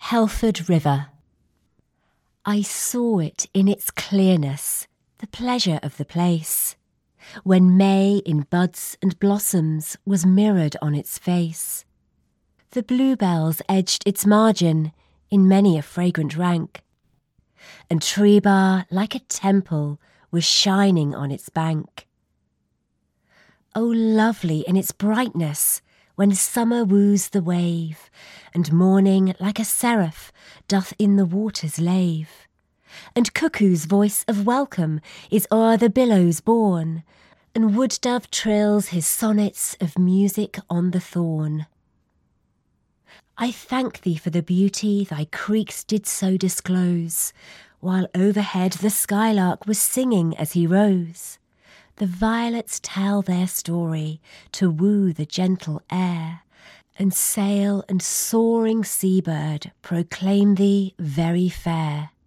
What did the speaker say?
Helford River. I saw it in its clearness, the pleasure of the place, when May in buds and blossoms was mirrored on its face. The bluebells edged its margin in many a fragrant rank, and Trebar, like a temple, was shining on its bank. Oh, lovely in its brightness, when summer woos the wave, and morning, like a seraph, doth in the waters lave. And cuckoo's voice of welcome is o'er the billows borne, and wood dove trills his sonnets of music on the thorn. I thank thee for the beauty thy creeks did so disclose, while overhead the skylark was singing as he rose. The violets tell their story to woo the gentle air, and sail and soaring seabird proclaim thee very fair.